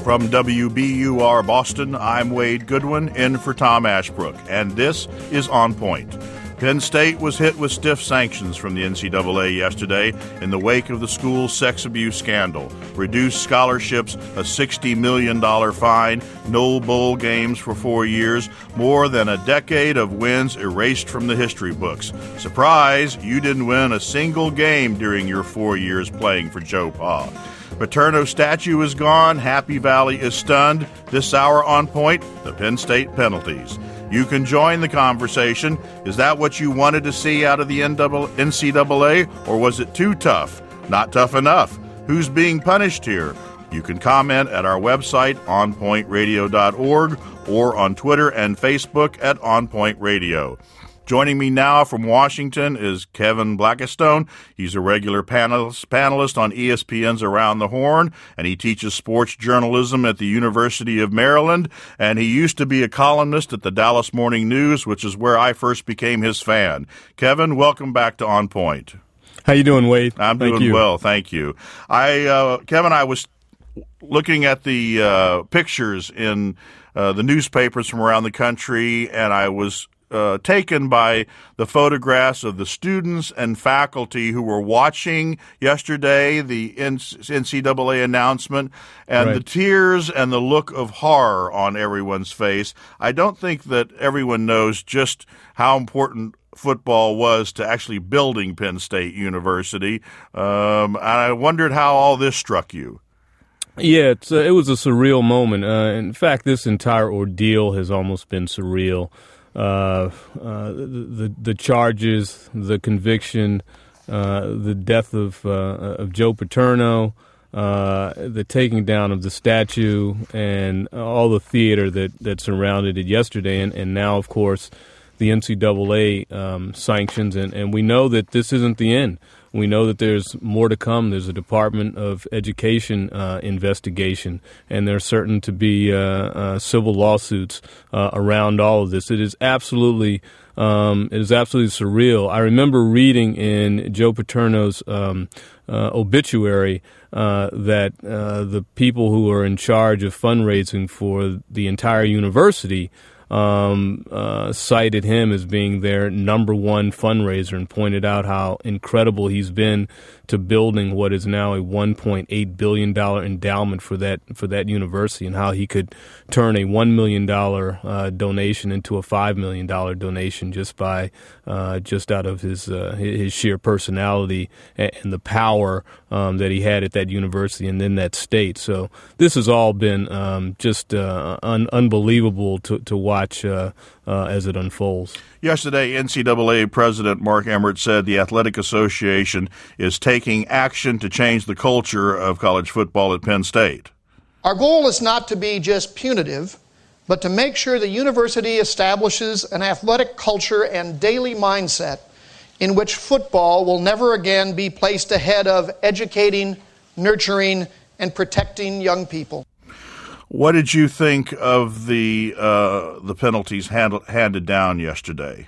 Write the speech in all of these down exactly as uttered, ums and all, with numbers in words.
From W B U R Boston, I'm Wade Goodwin, in for Tom Ashbrook, and this is On Point. Penn State was hit with stiff sanctions from the N C double A yesterday in the wake of the school's sex abuse scandal. Reduced scholarships, a sixty million dollars fine, no bowl games for four years, more than a decade of wins erased from the history books. Surprise, you didn't win a single game during your four years playing for Joe Pa. Paterno statue is gone. Happy Valley is stunned. This hour On Point, the Penn State penalties. You can join the conversation. Is that what you wanted to see out of the N C double A, or was it too tough? Not tough enough? Who's being punished here? You can comment at our website, on point radio dot org, or on Twitter and Facebook at On Point Radio. Joining me now from Washington is Kevin Blackistone. He's a regular panelist, panelist on E S P N's Around the Horn, and he teaches sports journalism at the University of Maryland, and he used to be a columnist at the Dallas Morning News, which is where I first became his fan. Kevin, welcome back to On Point. How you doing, Wade? I'm Thank doing you. well, thank you. I, uh, Kevin, I was looking at the uh, pictures in uh, the newspapers from around the country, and I was Uh, taken by the photographs of the students and faculty who were watching yesterday the N C double A announcement, and right. the tears and the look of horror on everyone's face. I don't think that everyone knows just how important football was to actually building Penn State University, um, and I wondered how all this struck you. Yeah, it's, uh, it was a surreal moment. Uh, in fact, this entire ordeal has almost been surreal. Uh, uh, the, the the charges, the conviction, uh, the death of uh, of Joe Paterno, uh, the taking down of the statue, and all the theater that, that surrounded it yesterday, and, and now, of course, the N C double A um, sanctions, and, and we know that this isn't the end. We know that there's more to come. There's a Department of Education uh, investigation, and there's certain to be uh, uh, civil lawsuits uh, around all of this. It is absolutely, um, it is absolutely surreal. I remember reading in Joe Paterno's um, uh, obituary uh, that uh, the people who are in charge of fundraising for the entire university Um, uh, cited him as being their number one fundraiser and pointed out how incredible he's been to building what is now a one point eight billion dollars endowment for that for that university, and how he could turn a one million dollars uh, donation into a five million dollars donation just by uh, just out of his uh, his sheer personality and, and the power um, that he had at that university and then that state. So this has all been um, just uh, un- unbelievable to, to watch. Watch uh, uh, as it unfolds. Yesterday, N C double A President Mark Emmert said the Athletic Association is taking action to change the culture of college football at Penn State. Our goal is not to be just punitive, but to make sure the university establishes an athletic culture and daily mindset in which football will never again be placed ahead of educating, nurturing, and protecting young people. What did you think of the uh, the penalties hand, handed down yesterday?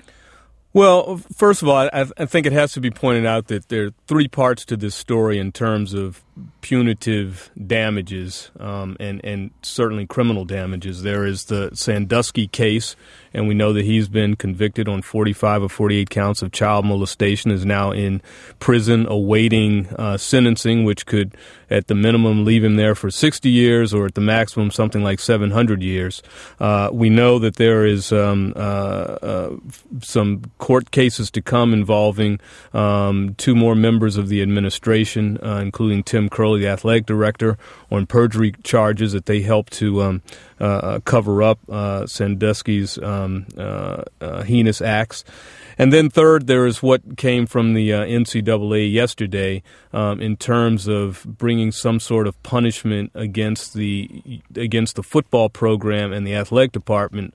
Well, first of all, I, I think it has to be pointed out that there are three parts to this story in terms of punitive damages um, and, and certainly criminal damages. There is the Sandusky case, and we know that he's been convicted on forty-five or forty-eight counts of child molestation, is now in prison awaiting uh, sentencing, which could at the minimum leave him there for sixty years or at the maximum something like seven hundred years. Uh, we know that there is um, uh, uh, some court cases to come involving um, two more members of the administration, uh, including Tim Curley, the athletic director, on perjury charges that they helped to um, uh, cover up uh, Sandusky's um, uh, uh, heinous acts. And then third, there is what came from the uh, N C double A yesterday um, in terms of bringing some sort of punishment against the against the football program and the athletic department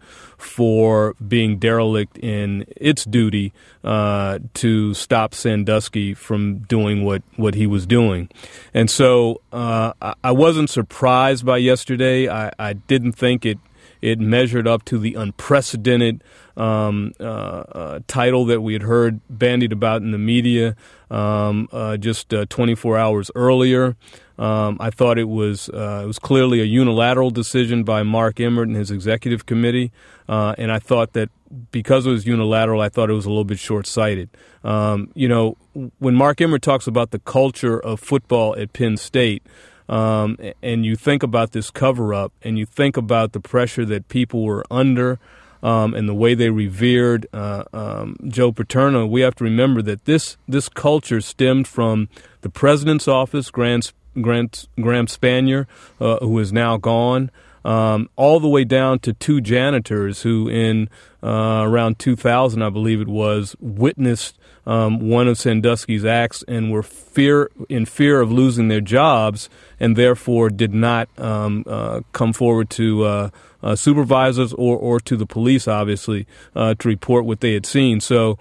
for being derelict in its duty uh, to stop Sandusky from doing what, what he was doing. And so uh, I wasn't surprised by yesterday. I, I didn't think it It measured up to the unprecedented um, uh, uh, title that we had heard bandied about in the media um, uh, just uh, twenty-four hours earlier. Um, I thought it was uh, it was clearly a unilateral decision by Mark Emmert and his executive committee, uh, and I thought that because it was unilateral, I thought it was a little bit short-sighted. Um, you know, when Mark Emmert talks about the culture of football at Penn State, um, and you think about this cover-up, and you think about the pressure that people were under, um, and the way they revered uh, um, Joe Paterno, we have to remember that this this culture stemmed from the president's office, Grant, Grant, Graham Spanier, uh, who is now gone, um, all the way down to two janitors who in uh, around two thousand, I believe it was, witnessed um, one of Sandusky's acts and were fear in fear of losing their jobs and therefore did not um, uh, come forward to uh, uh, supervisors or, or to the police, obviously, uh, to report what they had seen. So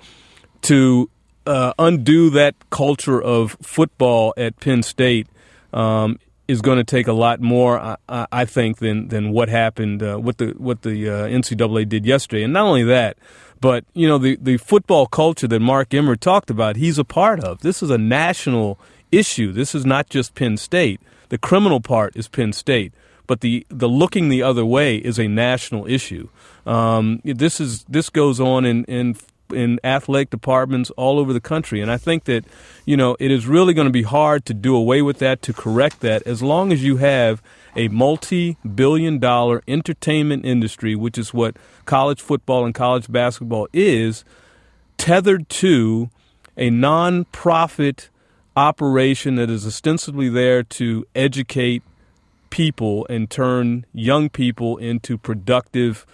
to uh, undo that culture of football at Penn State um, is going to take a lot more, I, I think, than than what happened, uh, what the what the uh, N C double A did yesterday. And not only that, but you know the the football culture that Mark Emmert talked about, he's a part of. This is a national issue. This is not just Penn State. The criminal part is Penn State, but the the looking the other way is a national issue. Um, this is this goes on in in. in athletic departments all over the country. And I think that, you know, it is really going to be hard to do away with that, to correct that, as long as you have a multi-billion dollar entertainment industry, which is what college football and college basketball is, tethered to a non-profit operation that is ostensibly there to educate people and turn young people into productive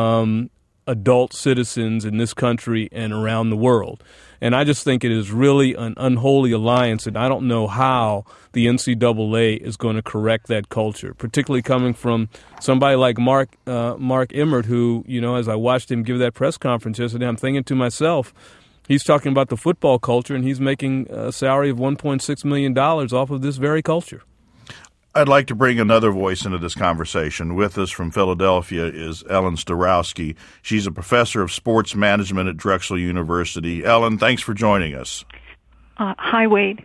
um adult citizens in this country and around the world. And I just think it is really an unholy alliance, and I don't know how the N C double A is going to correct that culture, particularly coming from somebody like Mark uh, Mark Emmert, who, you know, as I watched him give that press conference yesterday, I'm thinking to myself, he's talking about the football culture, and he's making a salary of one point six million dollars off of this very culture. I'd like to bring another voice into this conversation. With us from Philadelphia is Ellen Starowski. She's a professor of sports management at Drexel University. Ellen, thanks for joining us. Uh, hi, Wade.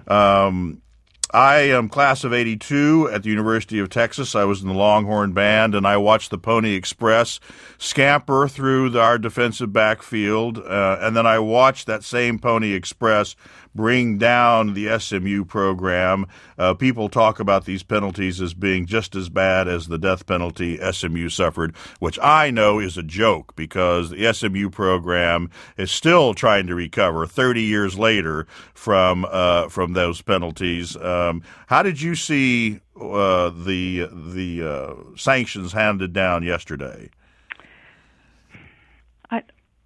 Um, I am class of eighty-two at the University of Texas. I was in the Longhorn Band, and I watched the Pony Express scamper through the, our defensive backfield, uh, and then I watched that same Pony Express bring down the S M U program. Uh, people talk about these penalties as being just as bad as the death penalty S M U suffered, which I know is a joke because the S M U program is still trying to recover thirty years later from uh, from those penalties. Um, how did you see uh, the the uh, sanctions handed down yesterday? I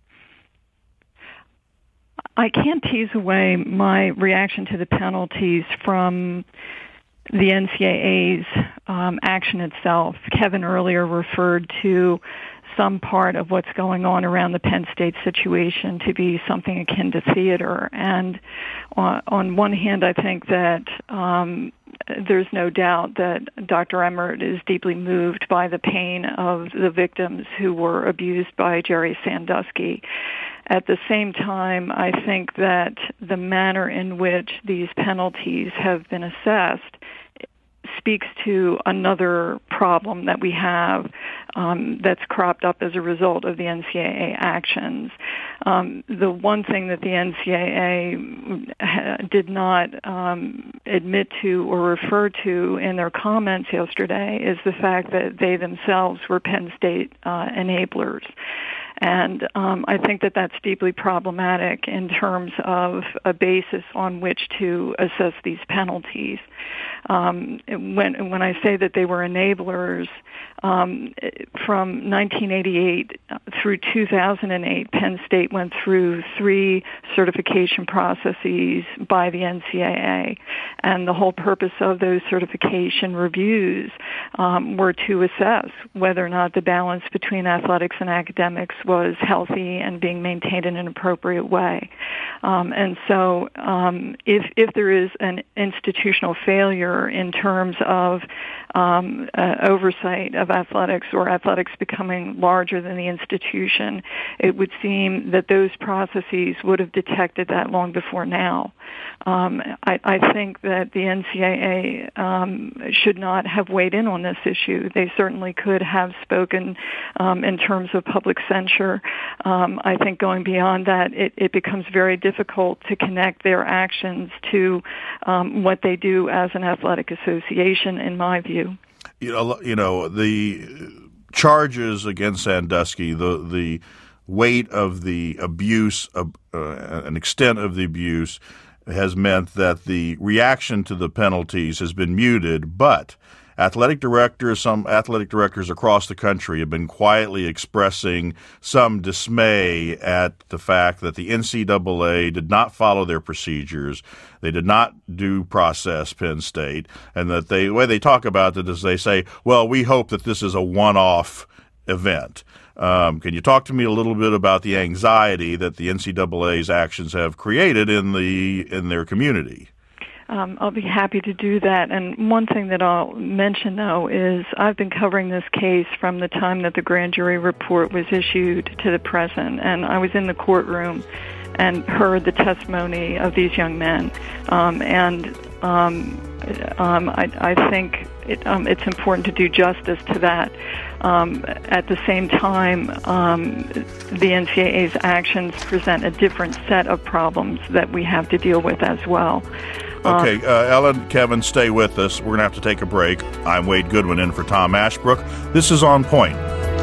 I can't tease away my reaction to the penalties from the N C double A's um, action itself. Kevin earlier referred to some part of what's going on around the Penn State situation to be something akin to theater. And uh, on one hand, I think that um, there's no doubt that Doctor Emmert is deeply moved by the pain of the victims who were abused by Jerry Sandusky. At the same time, I think that the manner in which these penalties have been assessed speaks to another problem that we have um, that's cropped up as a result of the N C double A actions. Um, the one thing that the N C double A did not um, admit to or refer to in their comments yesterday is the fact that they themselves were Penn State uh, enablers. And um, I think that that's deeply problematic in terms of a basis on which to assess these penalties. Um, when when I say that they were enablers, um, from nineteen eighty-eight through two thousand eight, Penn State went through three certification processes by the N C double A, and the whole purpose of those certification reviews um, were to assess whether or not the balance between athletics and academics was healthy and being maintained in an appropriate way. Um, and so um, if if there is an institutional failure in terms of um, uh, oversight of athletics or athletics becoming larger than the institution, it would seem that those processes would have detected that long before now. Um, I, I think that the N C double A um, should not have weighed in on this issue. They certainly could have spoken um, in terms of public censure. Um, I think going beyond that, it, it becomes very difficult to connect their actions to um, what they do as an athletic association, in my view. You know, you know the charges against Sandusky, the the weight of the abuse, uh, an extent of the abuse, has meant that the reaction to the penalties has been muted, but athletic directors, some athletic directors across the country have been quietly expressing some dismay at the fact that the N C double A did not follow their procedures. They did not due process Penn State, and that they, the way they talk about it is they say, well, we hope that this is a one-off event. Um, can you talk to me a little bit about the anxiety that the N C double A's actions have created in the in their community? Um, I'll be happy to do that. And one thing that I'll mention, though, is I've been covering this case from the time that the grand jury report was issued to the present, and I was in the courtroom and heard the testimony of these young men. Um, and um, um, I, I think it, um, it's important to do justice to that. Um, at the same time, um, the N C double A's actions present a different set of problems that we have to deal with as well. Okay, uh, Ellen, Kevin, stay with us. We're going to have to take a break. I'm Wade Goodwin in for Tom Ashbrook. This is On Point.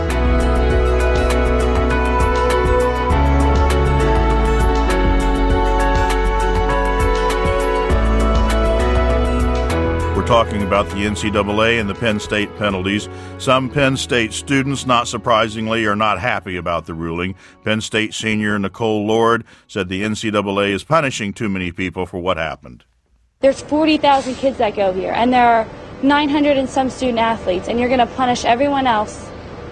We're talking about the N C double A and the Penn State penalties. Some Penn State students, not surprisingly, are not happy about the ruling. Penn State senior Nicole Lord said the N C double A is punishing too many people for what happened. There's forty thousand kids that go here, and there are nine hundred and some student athletes, and you're going to punish everyone else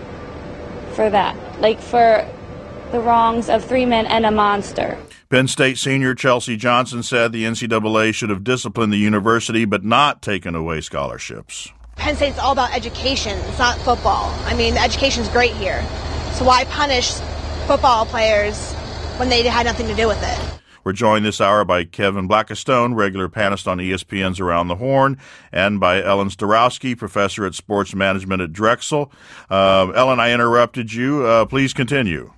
for that, like for the wrongs of three men and a monster. Penn State senior Chelsea Johnson said the N C double A should have disciplined the university but not taken away scholarships. Penn State's all about education. It's not football. I mean, the education's great here. So why punish football players when they had nothing to do with it? We're joined this hour by Kevin Blackistone, regular panelist on E S P N's Around the Horn, and by Ellen Starowski, professor at sports management at Drexel. Uh, Ellen, I interrupted you. Uh, please continue.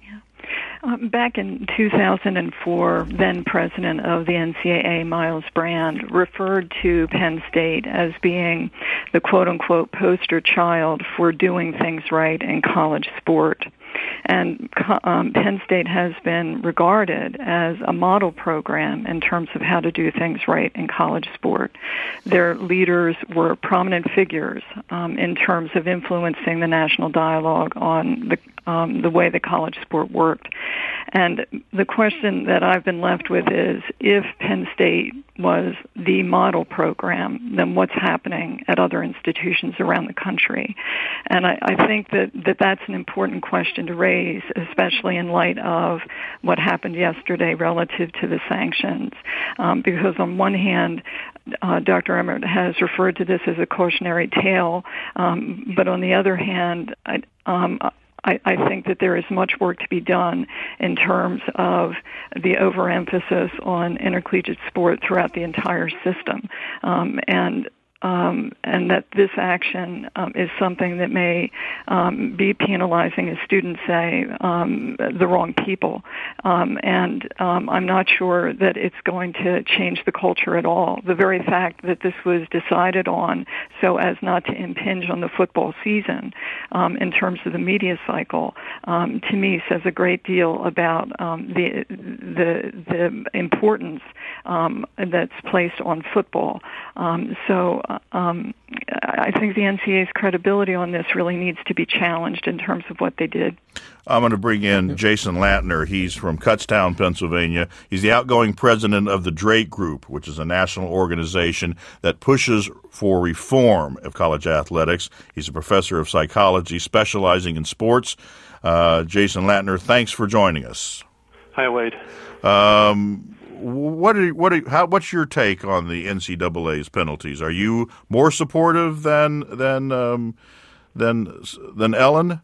Um, back in two thousand four, then president of the N C double A, Miles Brand, referred to Penn State as being the quote-unquote poster child for doing things right in college sport. And um, Penn State has been regarded as a model program in terms of how to do things right in college sport. Their leaders were prominent figures um, in terms of influencing the national dialogue on the um, the way the college sport worked. And the question that I've been left with is, if Penn State was the model program, then what's happening at other institutions around the country? And I, I think that, that that's an important question to raise, especially in light of what happened yesterday relative to the sanctions. Um, because on one hand, uh, Doctor Emmert has referred to this as a cautionary tale, um, but on the other hand, I, um, I, I think that there is much work to be done in terms of the overemphasis on intercollegiate sport throughout the entire system, um, and um, and that this action um, is something that may um, be penalizing, as students say, um, the wrong people. Um, and um, I'm not sure that it's going to change the culture at all. The very fact that this was decided on so as not to impinge on the football season um, in terms of the media cycle, um, to me says a great deal about um, the, the, the importance um, that's placed on football. Um, so Um, I think the N C double A's credibility on this really needs to be challenged in terms of what they did. I'm going to bring in Jason Lantner. He's from Kutztown, Pennsylvania. He's the outgoing president of the Drake Group, which is a national organization that pushes for reform of college athletics. He's a professor of psychology specializing in sports. Uh, Jason Lantner, thanks for joining us. Hi, Wade. Um, what are what are how what's your take on the N C double A's penalties? Are you more supportive than than um, than than Ellen?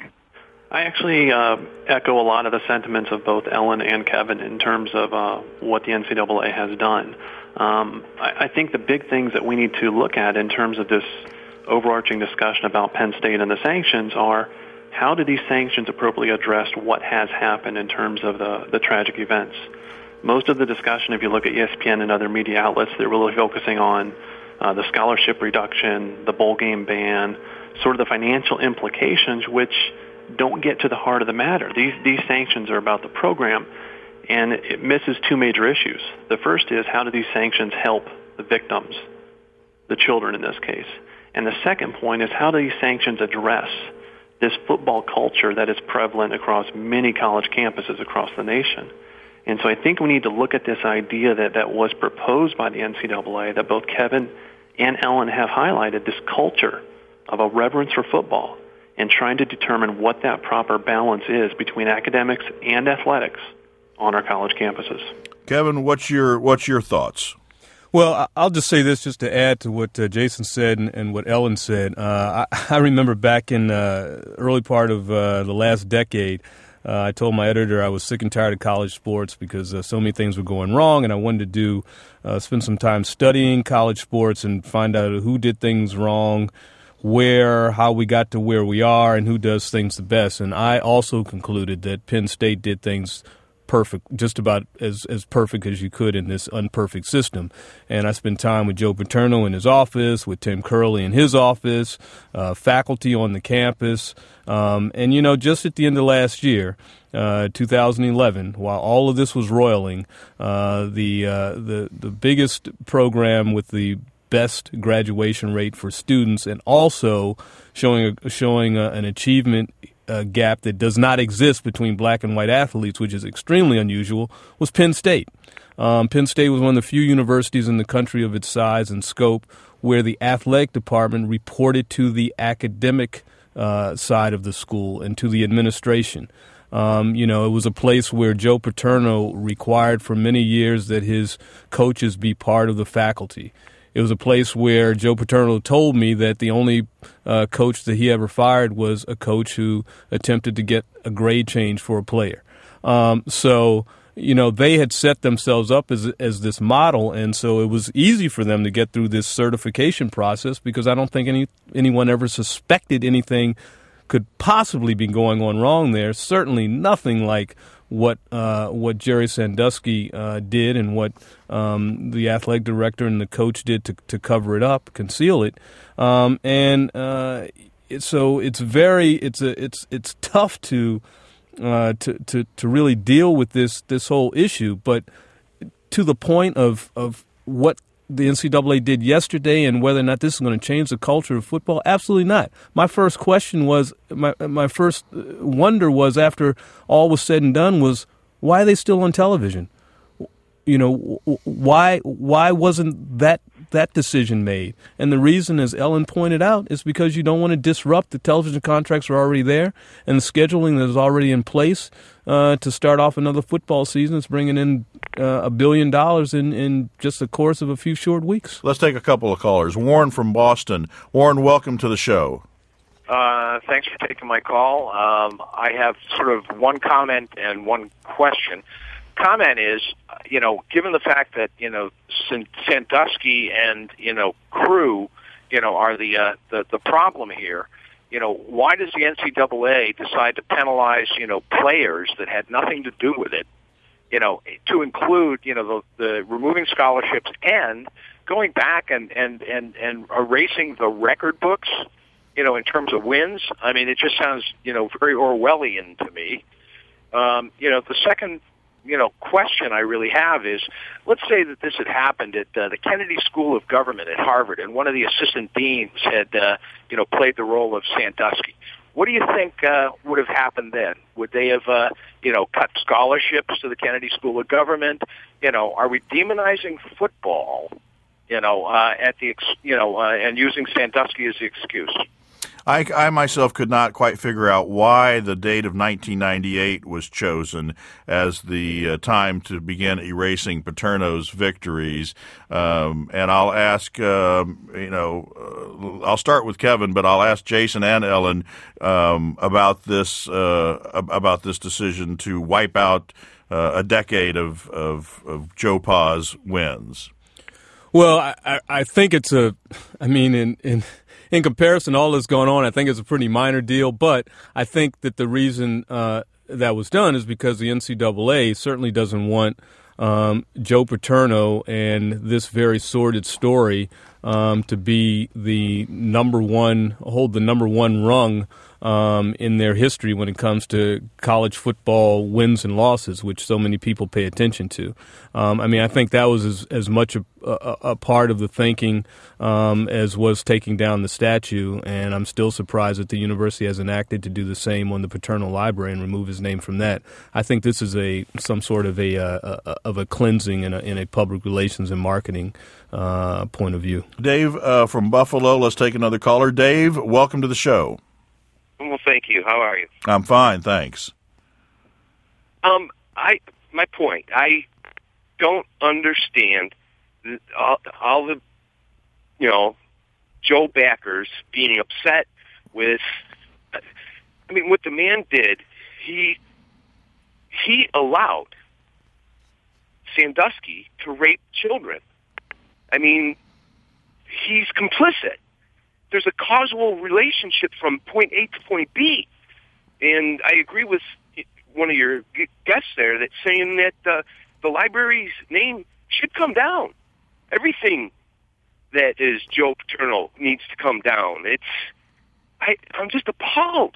I actually uh, echo a lot of the sentiments of both Ellen and Kevin in terms of uh, what the N C double A has done. Um, I, I think the big things that we need to look at in terms of this overarching discussion about Penn State and the sanctions are, how do these sanctions appropriately address what has happened in terms of the, the tragic events? Most of the discussion, if you look at E S P N and other media outlets, they're really focusing on uh, the scholarship reduction, the bowl game ban, sort of the financial implications, which don't get to the heart of the matter. These these sanctions are about the program, and it misses two major issues. The first is, how do these sanctions help the victims, the children in this case? And the second point is, how do these sanctions address this football culture that is prevalent across many college campuses across the nation? And so I think we need to look at this idea that, that was proposed by the N C double A, that both Kevin and Ellen have highlighted, this culture of a reverence for football, and trying to determine what that proper balance is between academics and athletics on our college campuses. Kevin, what's your what's your thoughts? Well, I'll just say this just to add to what uh, Jason said and, and what Ellen said. Uh, I, I remember back in the uh, early part of uh, the last decade, uh, I told my editor I was sick and tired of college sports because uh, so many things were going wrong, and I wanted to do uh, spend some time studying college sports and find out who did things wrong, where, how we got to where we are, and who does things the best. And I also concluded that Penn State did things perfect, just about as, as perfect as you could in this unperfect system. And I spent time with Joe Paterno in his office, with Tim Curley in his office, uh, faculty on the campus. Um, and, you know, just at the end of last year, uh, two thousand eleven, while all of this was roiling, uh, the, uh, the, the biggest program with the best graduation rate for students, and also showing a, showing a, an achievement uh, gap that does not exist between black and white athletes, which is extremely unusual, was Penn State. Um, Penn State was one of the few universities in the country of its size and scope where the athletic department reported to the academic uh, side of the school and to the administration. Um, you know, it was a place where Joe Paterno required for many years that his coaches be part of the faculty. It was a place where Joe Paterno told me that the only uh, coach that he ever fired was a coach who attempted to get a grade change for a player. Um, so, you know, they had set themselves up as as this model, and so it was easy for them to get through this certification process because I don't think any anyone ever suspected anything could possibly be going on wrong there. Certainly nothing like what uh, what Jerry Sandusky uh, did and what um, the athletic director and the coach did to, to cover it up, conceal it, um, and uh, it, so it's very it's a it's it's tough to uh, to to to really deal with this this whole issue. But to the point of of what the N C double A did yesterday and whether or not this is going to change the culture of football, absolutely not. My first question was, my my first wonder was, after all was said and done, was why are they still on television? You know, why why wasn't that that decision made? And the reason, as Ellen pointed out, is because you don't want to disrupt the television contracts that are already there and the scheduling that is already in place uh, to start off another football season. It's bringing in uh, a billion dollars in, in just the course of a few short weeks. Let's take a couple of callers. Warren from Boston. Warren, welcome to the show. Uh, thanks for taking my call. Um, I have sort of one comment and one question. Comment is, you know, given the fact that, you know, Sandusky and, you know, crew, you know, are the, uh, the the problem here, you know, why does the N C double A decide to penalize, you know, players that had nothing to do with it, you know, to include, you know, the, the removing scholarships and going back and, and, and, and erasing the record books, you know, in terms of wins? I mean, it just sounds, you know, very Orwellian to me. Um, you know, the second you know, question I really have is, let's say that this had happened at uh, the Kennedy School of Government at Harvard, and one of the assistant deans had, uh, you know, played the role of Sandusky. What do you think uh, would have happened then? Would they have, uh, you know, cut scholarships to the Kennedy School of Government? You know, are we demonizing football, you know, uh, at the, ex- you know, uh, and using Sandusky as the excuse? I, I myself could not quite figure out why the date of nineteen ninety-eight was chosen as the uh, time to begin erasing Paterno's victories. Um, and I'll ask, um, you know, uh, I'll start with Kevin, but I'll ask Jason and Ellen um, about this uh, about this decision to wipe out uh, a decade of, of, of Joe Pa's wins. Well, I, I think it's a, I mean, in, in in comparison to all that's going on, I think it's a pretty minor deal. But I think that the reason uh, that was done is because the N C double A certainly doesn't want um, Joe Paterno and this very sordid story um, to be the number one, hold the number one rung Um, in their history when it comes to college football wins and losses, which so many people pay attention to. Um, I mean, I think that was as, as much a, a, a part of the thinking um, as was taking down the statue, and I'm still surprised that the university hasn't acted to do the same on the Paterno Library and remove his name from that. I think this is a some sort of a, a, a of a cleansing in a, in a public relations and marketing uh, point of view. Dave uh, from Buffalo, let's take another caller. Dave, welcome to the show. Well, thank you. How are you? I'm fine, thanks. Um, I my point. I don't understand the, all, all the, you know, Joe backers being upset with. I mean, what the man did, he he allowed Sandusky to rape children. I mean, he's complicit. There's a causal relationship from point A to point B. And I agree with one of your guests there that's saying that uh, the library's name should come down. Everything that is Joe Paterno needs to come down. It's I, I'm just appalled.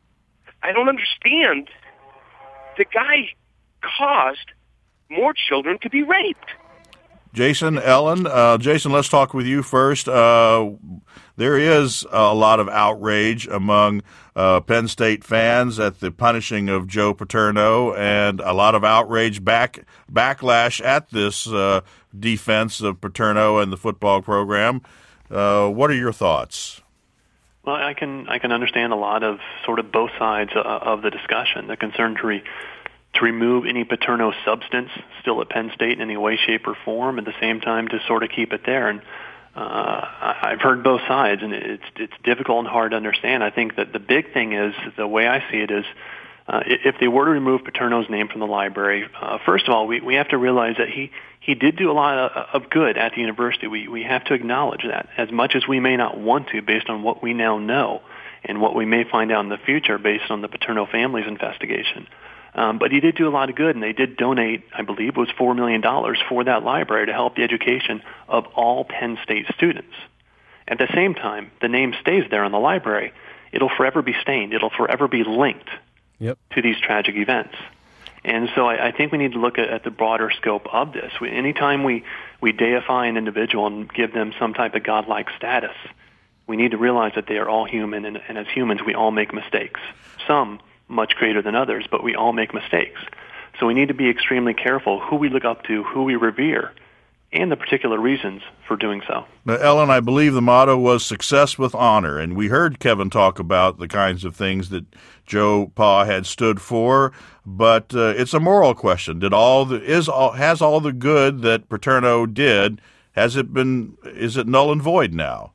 I don't understand. The guy caused more children to be raped. Jason, Ellen, uh, Jason, let's talk with you first. Uh, there is a lot of outrage among uh, Penn State fans at the punishing of Joe Paterno, and a lot of outrage back backlash at this uh, defense of Paterno and the football program. Uh, what are your thoughts? Well, I can I can understand a lot of sort of both sides uh, of the discussion. The concern to re- to remove any Paterno substance still at Penn State in any way, shape, or form, at the same time to sort of keep it there. And uh, I've heard both sides, and it's it's difficult and hard to understand. I think that the big thing is, the way I see it is, uh, if they were to remove Paterno's name from the library, uh, first of all, we, we have to realize that he, he did do a lot of, of good at the university. We, we have to acknowledge that, as much as we may not want to based on what we now know and what we may find out in the future based on the Paterno family's investigation. Um, but he did do a lot of good, and they did donate, I believe it was four million dollars for that library to help the education of all Penn State students. At the same time, the name stays there in the library. It'll forever be stained. It'll forever be linked yep. to these tragic events. And so I, I think we need to look at, at the broader scope of this. We, anytime we, we deify an individual and give them some type of godlike status, we need to realize that they are all human, and, and as humans, we all make mistakes. Some much greater than others, but we all make mistakes. So we need to be extremely careful who we look up to, who we revere, and the particular reasons for doing so. Now, Ellen, I believe the motto was success with honor, and we heard Kevin talk about the kinds of things that Joe Pa had stood for, but uh, it's a moral question. Did all the is all has all the good that Paterno did, has it been is it null and void now?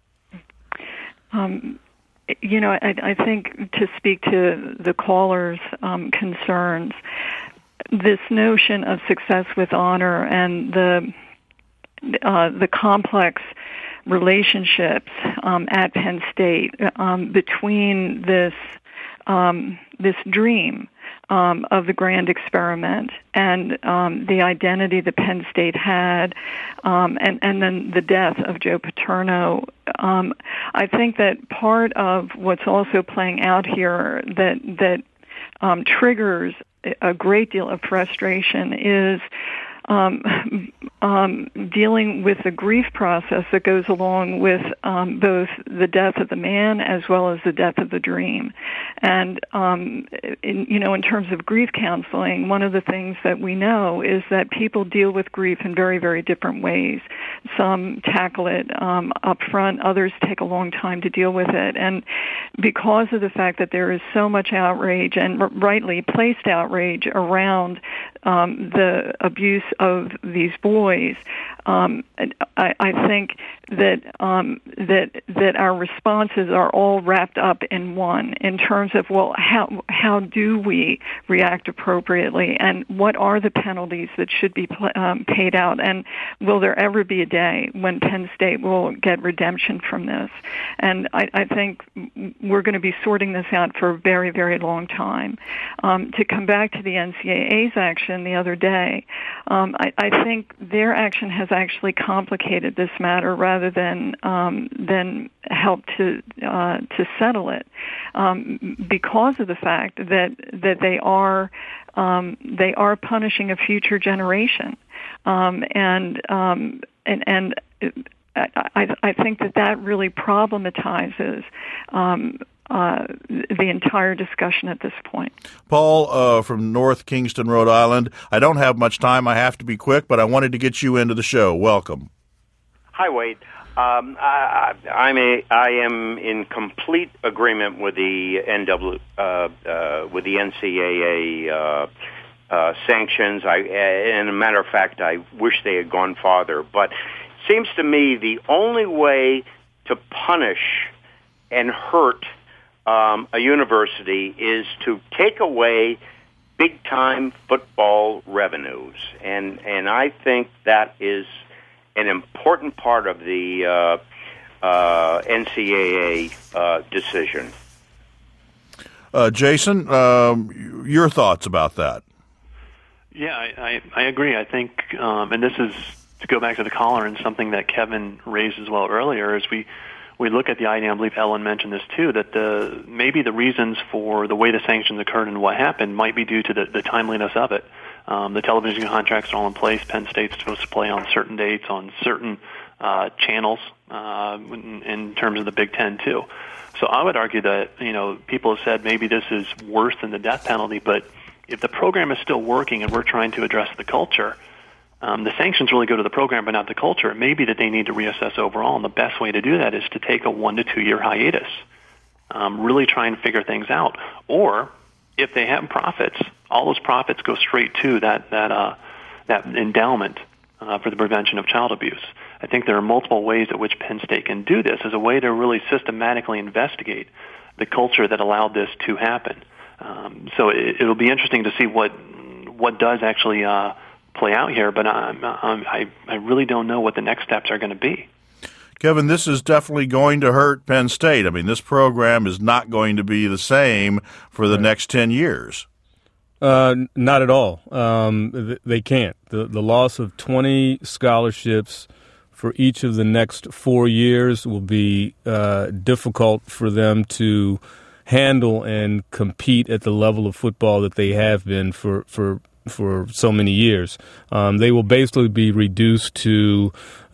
Um You know, I, I think to speak to the caller's um, concerns, this notion of success with honor and the uh, the complex relationships um, at Penn State um, between this um, this dream um, of the grand experiment and um, the identity that Penn State had, um, and, and then the death of Joe Paterno. Um, I think that part of what's also playing out here that that um, triggers a great deal of frustration is um, um, dealing with the grief process that goes along with um, both the death of the man as well as the death of the dream. And, um, in, you know, in terms of grief counseling, one of the things that we know is that people deal with grief in very, very different ways. Some tackle it um, up front, others take a long time to deal with it. And because of the fact that there is so much outrage, and r- rightly placed outrage, around um, the abuse of these boys, um, I, I think that um, that that our responses are all wrapped up in one, in terms of, well, how how do we react appropriately, and what are the penalties that should be um, paid out, and will there ever be a day when Penn State will get redemption from this? And I, I think we're going to be sorting this out for a very, very long time. Um, to come back to the N C double A's action the other day, um, I, I think their action has actually complicated this matter rather than um, than help to uh, to settle it, um, because of the fact that that they are um, they are punishing a future generation, um, and um, and and. I, I think that that really problematizes um, uh, the entire discussion at this point. Paul uh, from North Kingston, Rhode Island. I don't have much time. I have to be quick, but I wanted to get you into the show. Welcome. Hi, Wade. Um, I, I'm a, I am in complete agreement with the N W, uh, uh, with the N C double A uh, uh, sanctions. I, and a matter of fact, I wish they had gone farther, but. Seems to me the only way to punish and hurt um, a university is to take away big-time football revenues, and and I think that is an important part of the uh, uh, N C double A uh, decision. Uh, Jason, um, your thoughts about that? Yeah, I, I, I agree. I think, um, and this is. To go back to the caller and something that Kevin raised as well earlier, is we, we look at the idea, I believe Ellen mentioned this too, that the maybe the reasons for the way the sanctions occurred and what happened might be due to the, the timeliness of it. Um, the television contracts are all in place. Penn State's supposed to play on certain dates, on certain uh, channels, uh, in, in terms of the Big Ten too. So I would argue that, you know, people have said maybe this is worse than the death penalty, but if the program is still working and we're trying to address the culture, Um, the sanctions really go to the program but not the culture. It may be that they need to reassess overall, and the best way to do that is to take a one to two year hiatus, um, really try and figure things out. Or if they have profits, all those profits go straight to that that uh, that endowment uh, for the prevention of child abuse. I think there are multiple ways at which Penn State can do this as a way to really systematically investigate the culture that allowed this to happen. Um, so it, it'll be interesting to see what what does actually uh, play out here, but I'm, I'm, I I really don't know what the next steps are going to be. Kevin, this is definitely going to hurt Penn State. I mean, this program is not going to be the same for the right. next ten years. Uh, not at all. Um, they can't. The, the loss of twenty scholarships for each of the next four years will be uh, difficult for them to handle and compete at the level of football that they have been for, for for so many years. Um, they will basically be reduced to,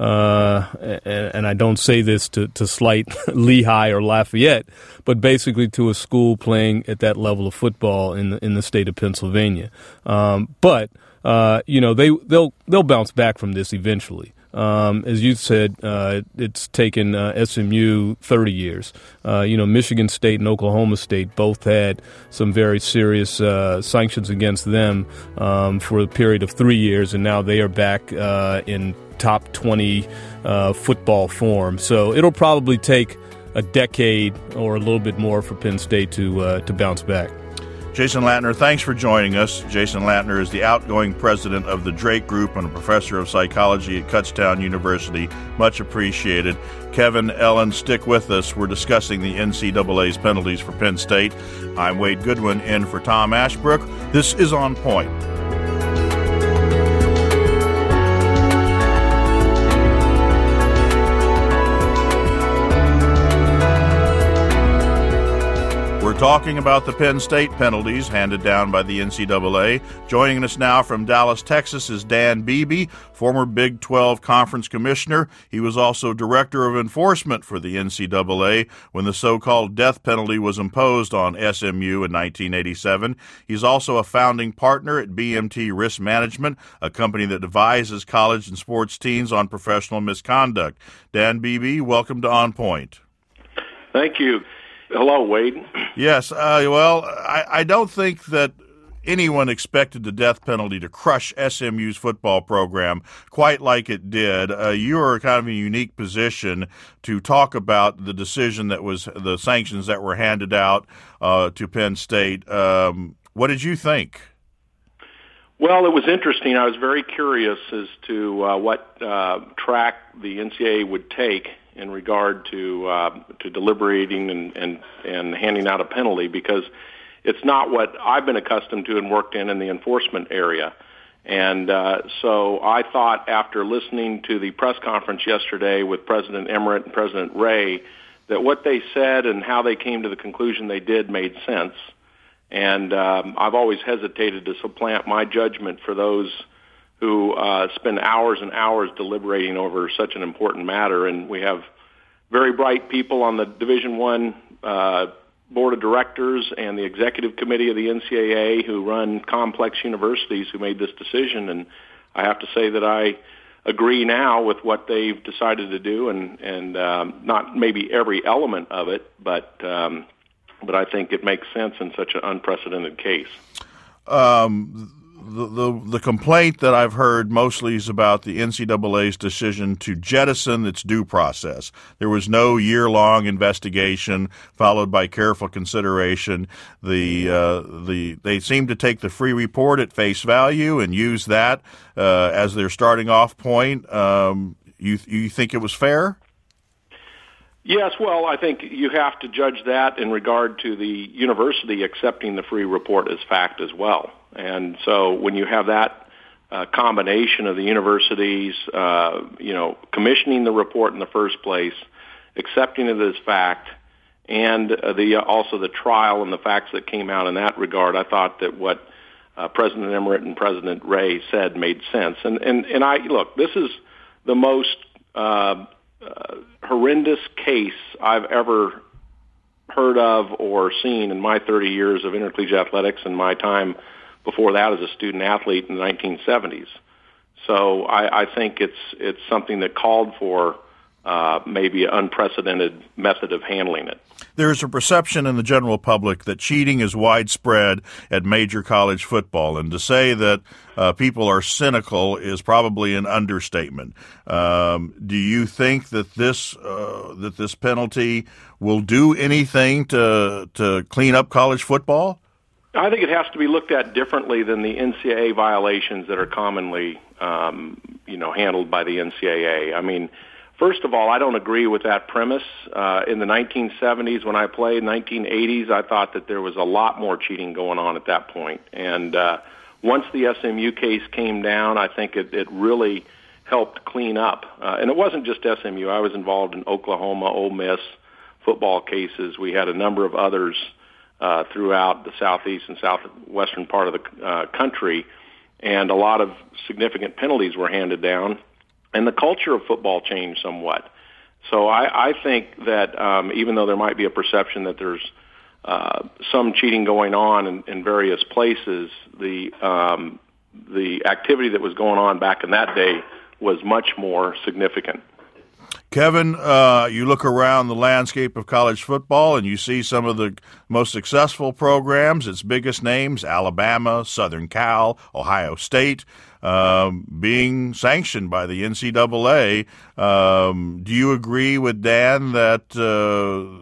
uh, and, and I don't say this to, to slight Lehigh or Lafayette, but basically to a school playing at that level of football in the, in the state of Pennsylvania. Um, but, uh, you know, they, they'll, they'll bounce back from this eventually. Um, as you said, uh, it's taken uh, S M U thirty years. Uh, you know, Michigan State and Oklahoma State both had some very serious uh, sanctions against them um, for a period of three years, and now they are back uh, in top twenty uh, football form. So it'll probably take a decade or a little bit more for Penn State to uh, to bounce back. Jason Latner, thanks for joining us. Jason Latner is the outgoing president of the Drake Group and a professor of psychology at Kutztown University. Much appreciated. Kevin, Ellen, stick with us. We're discussing the N C double A's penalties for Penn State. I'm Wade Goodwin, in for Tom Ashbrook. This is On Point. We're talking about the Penn State penalties handed down by the N C double A. Joining us now from Dallas, Texas is Dan Beebe, former Big twelve Conference Commissioner. He was also Director of Enforcement for the N C double A when the so-called death penalty was imposed on S M U in nineteen eighty-seven. He's also a founding partner at B M T Risk Management, a company that advises college and sports teams on professional misconduct. Dan Beebe, welcome to On Point. Thank you. Hello, Wade. Yes, uh, well, I, I don't think that anyone expected the death penalty to crush S M U's football program quite like it did. Uh, you are kind of in a unique position to talk about the decision that was, the sanctions that were handed out uh, to Penn State. Um, what did you think? Well, it was interesting. I was very curious as to uh, what uh, track the N C double A would take in regard to uh, to deliberating and, and, and handing out a penalty, because it's not what I've been accustomed to and worked in in the enforcement area. And uh, so I thought, after listening to the press conference yesterday with President Emmert and President Ray, that what they said and how they came to the conclusion they did made sense. And um, I've always hesitated to supplant my judgment for those who uh, spend hours and hours deliberating over such an important matter. And we have very bright people on the Division One uh, Board of Directors and the Executive Committee of the N C double A who run complex universities who made this decision. And I have to say that I agree now with what they've decided to do, and, and um, not maybe every element of it, but um, but I think it makes sense in such an unprecedented case. Um The, the the complaint that I've heard mostly is about the N C double A's decision to jettison its due process. There was no year-long investigation followed by careful consideration. The uh, the they seem to take the free report at face value and use that uh, as their starting off point. Um, you you think it was fair? Yes, well, I think you have to judge that in regard to the university accepting the free report as fact as well. And so when you have that uh, combination of the universities, uh, you know, commissioning the report in the first place, accepting it as fact, and uh, the uh, also the trial and the facts that came out in that regard, I thought that what uh, President Emmert and President Ray said made sense. And and and I look, this is the most uh, uh, horrendous case I've ever heard of or seen in my thirty years of intercollegiate athletics and my time before that as a student athlete in the nineteen seventies. So I, I think it's it's something that called for uh, maybe an unprecedented method of handling it. There is a perception in the general public that cheating is widespread at major college football, and to say that uh, people are cynical is probably an understatement. Um, do you think that this uh, that this penalty will do anything to to clean up college football? I think it has to be looked at differently than the N C double A violations that are commonly, um, you know, handled by the N C double A. I mean, first of all, I don't agree with that premise. Uh, in the nineteen seventies, when I played, nineteen eighties, I thought that there was a lot more cheating going on at that point. And uh, once the S M U case came down, I think it, it really helped clean up. Uh, and it wasn't just S M U. I was involved in Oklahoma, Ole Miss football cases. We had a number of others Uh, throughout the southeast and southwestern part of the uh, country, and a lot of significant penalties were handed down, and the culture of football changed somewhat. So I, I think that um, even though there might be a perception that there's uh, some cheating going on in, in various places, the um, the activity that was going on back in that day was much more significant. Kevin, uh, you look around the landscape of college football and you see some of the most successful programs, its biggest names, Alabama, Southern Cal, Ohio State, um, being sanctioned by the N C double A. Um, do you agree with Dan that uh,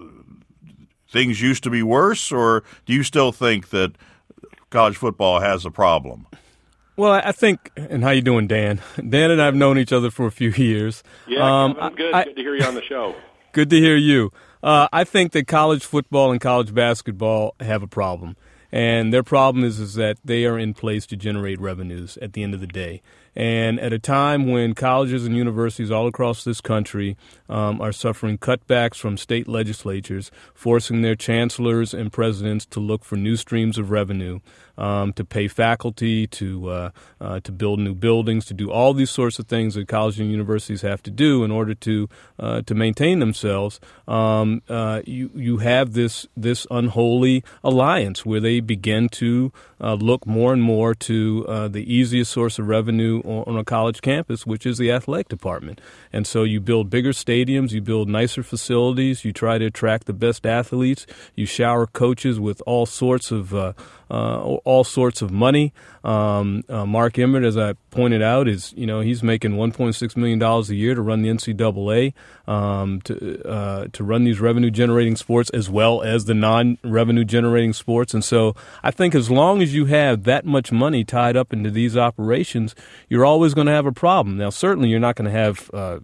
things used to be worse, or do you still think that college football has a problem? Well, I think, and how you doing, Dan? Dan and I have known each other for a few years. Yeah, um, Kevin, good. I, good to hear you on the show. Good to hear you. Uh, I think that college football and college basketball have a problem. And their problem is, is that they are in place to generate revenues at the end of the day. And at a time when colleges and universities all across this country um, are suffering cutbacks from state legislatures, forcing their chancellors and presidents to look for new streams of revenue, um, to pay faculty, to uh, uh, to build new buildings, to do all these sorts of things that colleges and universities have to do in order to uh, to maintain themselves, um, uh, you you have this this unholy alliance where they begin to uh, look more and more to uh, the easiest source of revenue on a college campus, which is the athletic department. And so you build bigger stadiums, you build nicer facilities, you try to attract the best athletes, you shower coaches with all sorts of uh, uh, all sorts of money. Um, uh, Mark Emmert, as I pointed out, is you know he's making one point six million dollars a year to run the N C double A, um, to uh, to run these revenue generating sports as well as the non-revenue generating sports. And so I think as long as you have that much money tied up into these operations, you're always going to have a problem. Now, certainly you're not going to have, uh,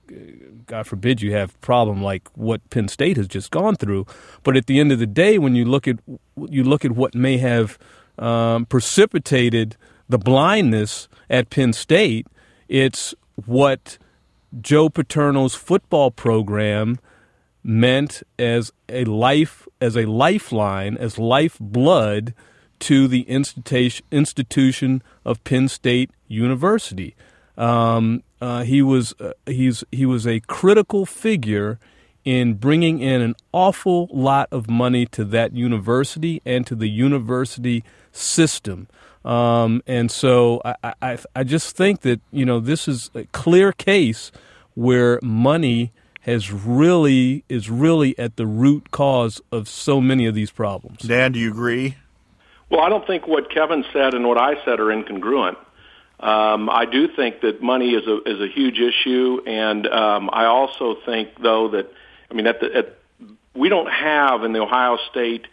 God forbid, you have a problem like what Penn State has just gone through. But at the end of the day, when you look at you look at what may have um, precipitated the blindness at Penn State, it's what Joe Paterno's football program meant as a life, as a lifeline, as lifeblood to the institution institution of Penn State University. Um, uh, he was uh, he's he was a critical figure in bringing in an awful lot of money to that university and to the university system. Um, and so I, I I just think that you know this is a clear case where money has really is really at the root cause of so many of these problems. Dan, do you agree? Well, I don't think what Kevin said and what I said are incongruent. Um, I do think that money is a is a huge issue, and um, I also think, though, that I mean, at the at, we don't have in the Ohio State,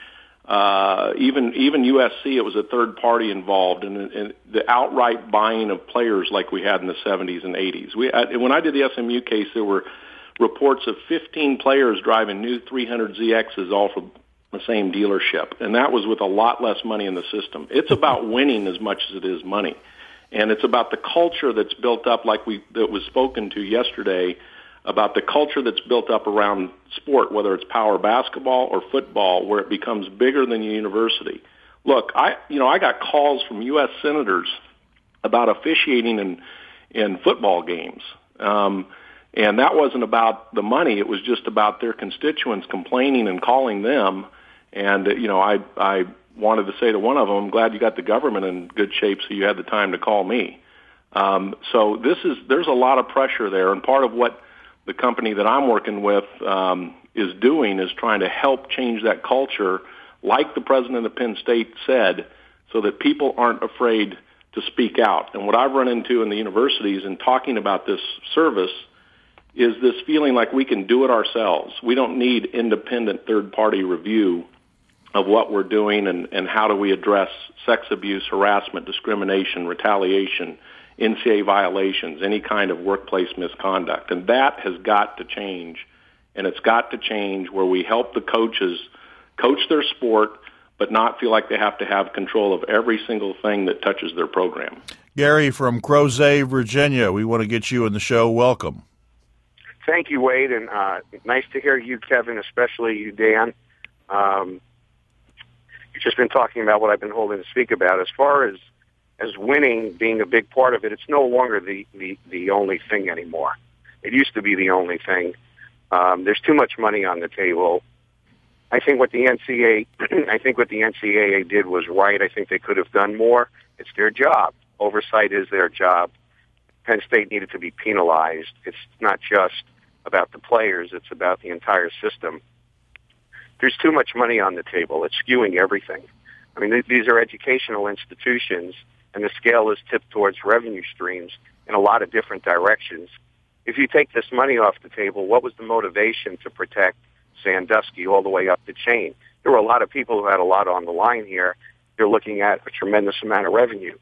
uh, even even U S C, it was a third party involved in, in the outright buying of players like we had in the seventies and eighties. We I, when I did the S M U case, there were reports of fifteen players driving new three hundred Z Xs all from the same dealership, and that was with a lot less money in the system. It's about winning as much as it is money, and it's about the culture that's built up, like we that was spoken to yesterday, about the culture that's built up around sport, whether it's power basketball or football, where it becomes bigger than the university. Look, I you know I got calls from U S senators about officiating in in football games. Um, And that wasn't about the money. It was just about their constituents complaining and calling them. And, you know, I I wanted to say to one of them, I'm glad you got the government in good shape so you had the time to call me. Um, so this is there's a lot of pressure there. And part of what the company that I'm working with um, is doing is trying to help change that culture, like the president of Penn State said, so that people aren't afraid to speak out. And what I've run into in the universities in talking about this service is this feeling like we can do it ourselves. We don't need independent third-party review of what we're doing and, and how do we address sex abuse, harassment, discrimination, retaliation, N C A A violations, any kind of workplace misconduct. And that has got to change, and it's got to change where we help the coaches coach their sport but not feel like they have to have control of every single thing that touches their program. Gary from Crozet, Virginia, we want to get you in the show. Welcome. Thank you, Wade, and uh, nice to hear you, Kevin, especially you, Dan. Um, you've just been talking about what I've been holding to speak about. As far as as winning being a big part of it, it's no longer the, the, the only thing anymore. It used to be the only thing. Um, there's too much money on the table. I think what the N C A A, I think what the N C A A did was right. I think they could have done more. It's their job. Oversight is their job. Penn State needed to be penalized. It's not just about the players. It's about the entire system. There's too much money on the table. It's skewing everything. I mean, th- these are educational institutions, and the scale is tipped towards revenue streams in a lot of different directions. If you take this money off the table, what was the motivation to protect Sandusky all the way up the chain? There were a lot of people who had a lot on the line here. They're looking at a tremendous amount of revenue.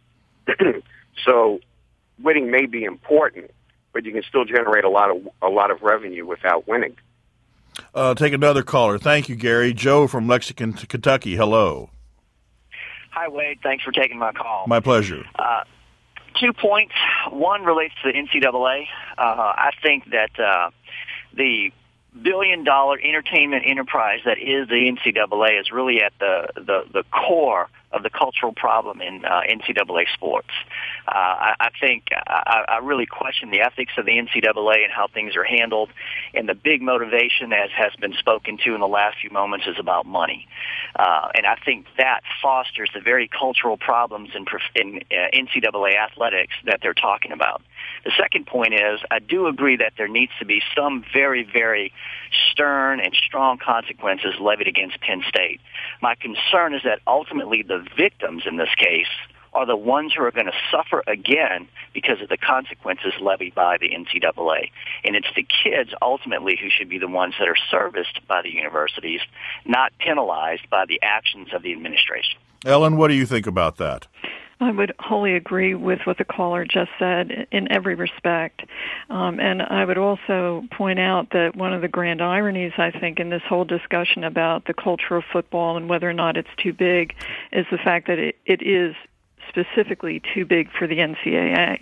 So winning may be important, but you can still generate a lot of a lot of revenue without winning. Uh, take another caller. Thank you, Gary. Joe from Lexington, Kentucky. Hello. Hi, Wade. Thanks for taking my call. My pleasure. Uh, two points. One relates to the N C double A. Uh, I think that uh, the billion-dollar entertainment enterprise that is the N C double A is really at the, the, the core of the cultural problem in uh, N C double A sports. Uh, I, I think I, I really question the ethics of the N C double A and how things are handled, and the big motivation, as has been spoken to in the last few moments, is about money. Uh, and I think that fosters the very cultural problems in, in uh, N C double A athletics that they're talking about. The second point is I do agree that there needs to be some very, very stern and strong consequences levied against Penn State. My concern is that ultimately the victims in this case are the ones who are going to suffer again because of the consequences levied by the N C double A. And it's the kids ultimately who should be the ones that are serviced by the universities, not penalized by the actions of the administration. Ellen, what do you think about that? I would wholly agree with what the caller just said in every respect. Um, and I would also point out that one of the grand ironies, I think, in this whole discussion about the culture of football and whether or not it's too big is the fact that it, it is specifically too big for the N C double A.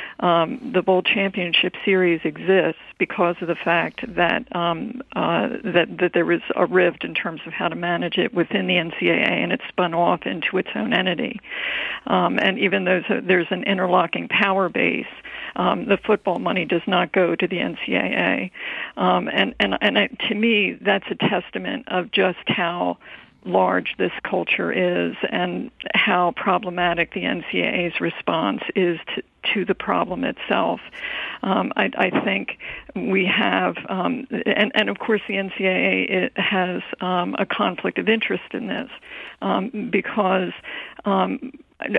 Um, the Bowl Championship Series exists because of the fact that um, uh, that that there was a rift in terms of how to manage it within the N C double A, and it spun off into its own entity. Um, and even though there's an interlocking power base, um, the football money does not go to the N C double A. Um, and and and I, to me, that's a testament of just how large this culture is and how problematic the N C double A's response is to, to the problem itself. Um, I, I think we have, um, and, and of course the N C double A it has um, a conflict of interest in this um, because um,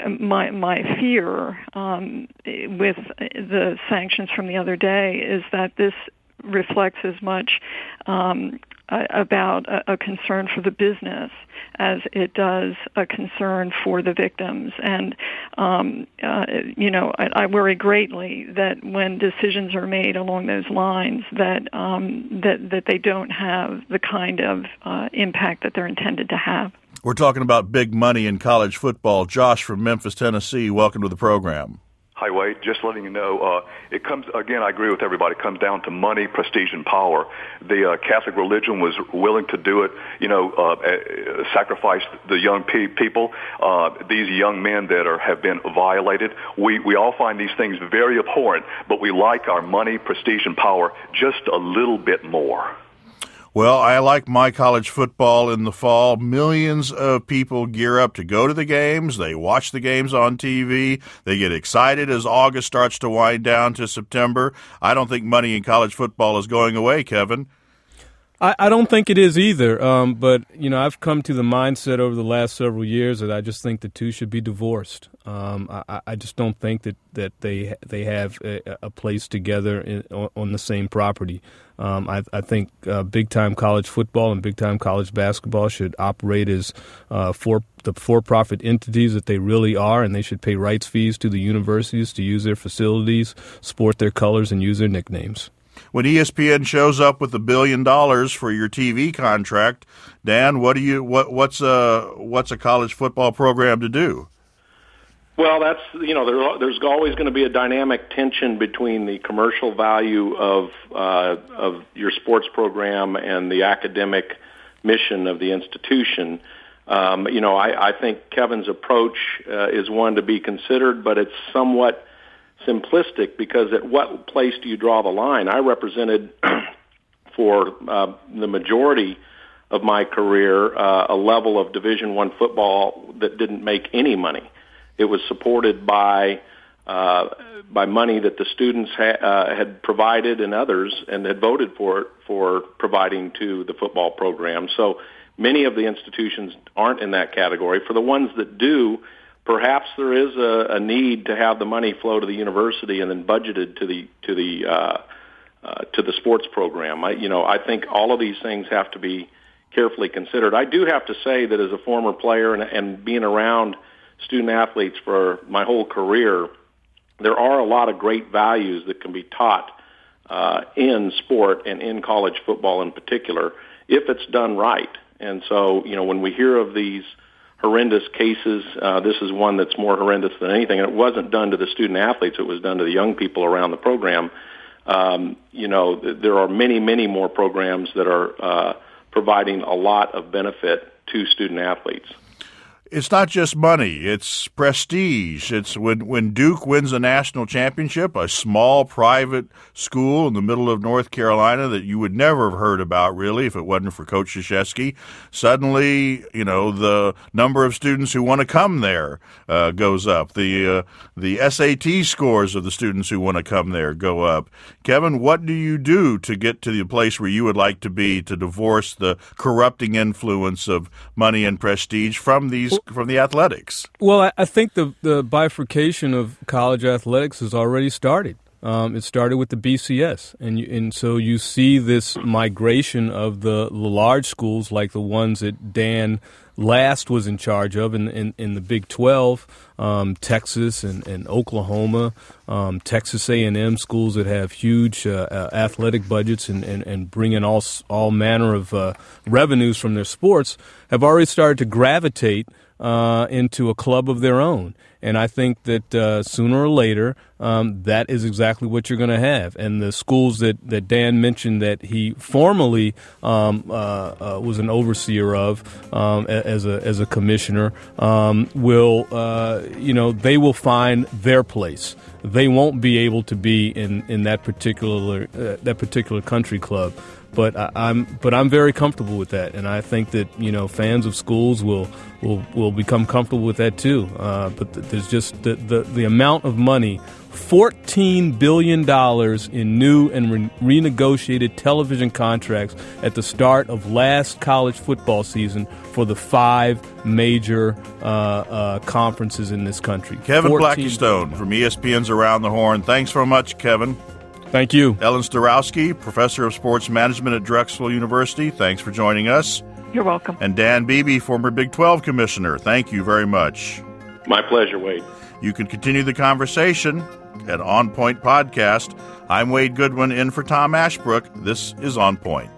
my my fear um, with the sanctions from the other day is that this reflects as much um, about a, a concern for the business as it does a concern for the victims. And, um, uh, you know, I, I worry greatly that when decisions are made along those lines that um, that, that they don't have the kind of uh, impact that they're intended to have. We're talking about big money in college football. Josh from Memphis, Tennessee, welcome to the program. Hi, Wade. Just letting you know, uh, it comes, again, I agree with everybody, it comes down to money, prestige, and power. The uh, Catholic religion was willing to do it, you know, uh, uh, sacrifice the young pe- people, uh, these young men that are have been violated. We, we all find these things very abhorrent, but we like our money, prestige, and power just a little bit more. Well, I like my college football in the fall. Millions of people gear up to go to the games. They watch the games on T V. They get excited as August starts to wind down to September. I don't think money in college football is going away, Kevin. I, I don't think it is either, um, but, you know, I've come to the mindset over the last several years that I just think the two should be divorced. Um, I, I just don't think that, that they they have a, a place together in, on, on the same property. Um, I, I think uh, big-time college football and big-time college basketball should operate as uh, for the for-profit entities that they really are, and they should pay rights fees to the universities to use their facilities, sport their colors, and use their nicknames. When E S P N shows up with a billion dollars for your T V contract, Dan, what do you what what's a what's a college football program to do? Well, that's you know there, there's always going to be a dynamic tension between the commercial value of uh, of your sports program and the academic mission of the institution. Um, you know, I, I think Kevin's approach uh, is one to be considered, but it's somewhat simplistic because at what place do you draw the line? I represented for uh, the majority of my career uh, a level of Division One football that didn't make any money. It was supported by uh, by money that the students ha- uh, had provided and others, and had voted for it for providing to the football program. So many of the institutions aren't in that category. For the ones that do, perhaps there is a, a need to have the money flow to the university and then budgeted to the to the uh, uh, to the sports program. I, you know, I think all of these things have to be carefully considered. I do have to say that as a former player and, and being around student athletes for my whole career, there are a lot of great values that can be taught uh, in sport and in college football in particular if it's done right. And so, you know, when we hear of these horrendous cases. Uh, this is one that's more horrendous than anything, and it wasn't done to the student athletes. It was done to the young people around the program. Um, you know, th- there are many, many more programs that are uh, providing a lot of benefit to student athletes. It's not just money, it's prestige. It's when, when Duke wins a national championship, a small private school in the middle of North Carolina that you would never have heard about, really, if it wasn't for Coach Krzyzewski. Suddenly, you know, the number of students who want to come there uh, goes up. The, uh, the S A T scores of the students who want to come there go up. Kevin, what do you do to get to the place where you would like to be to divorce the corrupting influence of money and prestige from these from the athletics? Well, I think the, the bifurcation of college athletics has already started. Um, it started with the B C S, and you, and so you see this migration of the, the large schools like the ones that Dan last was in charge of in in, in the Big twelve, um, Texas and, and Oklahoma, um, Texas A and M schools that have huge uh, uh, athletic budgets and, and, and bring in all all manner of uh, revenues from their sports, have already started to gravitate Uh, into a club of their own. And I think that uh, sooner or later, um, that is exactly what you're going to have. And the schools that, that Dan mentioned that he formerly um, uh, uh, was an overseer of um, as a as a commissioner um, will, uh, you know, they will find their place. They won't be able to be in in that particular uh, that particular country club. But I, I'm but I'm very comfortable with that, and I think that, you know, fans of schools will will, will become comfortable with that too. Uh, but th- there's just the, the the amount of money, fourteen billion dollars in new and re- renegotiated television contracts at the start of last college football season for the five major uh, uh, conferences in this country. Kevin Blackistone from E S P N's Around the Horn. Thanks very much, Kevin. Thank you. Ellen Starowski, Professor of Sports Management at Drexel University. Thanks for joining us. You're welcome. And Dan Beebe, former Big twelve Commissioner. Thank you very much. My pleasure, Wade. You can continue the conversation at On Point Podcast. I'm Wade Goodwin in for Tom Ashbrook. This is On Point.